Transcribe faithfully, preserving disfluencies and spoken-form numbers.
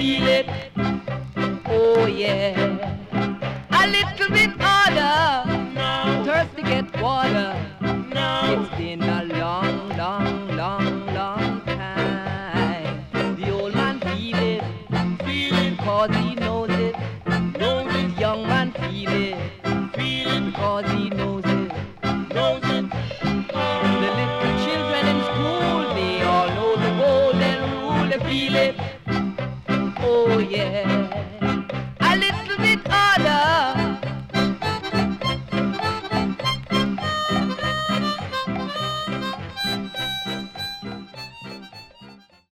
feel it. Oh yeah. A little bit harder. No. Thirst to get water. No. It's been a long, long, long, long time. The old man feel it. Feel it. Cause he knows it. Knows it. Young man feel it. Feel it. Cause he knows it. Knows it. The little children in school, they all know the golden rule. They feel it. Oh yeah.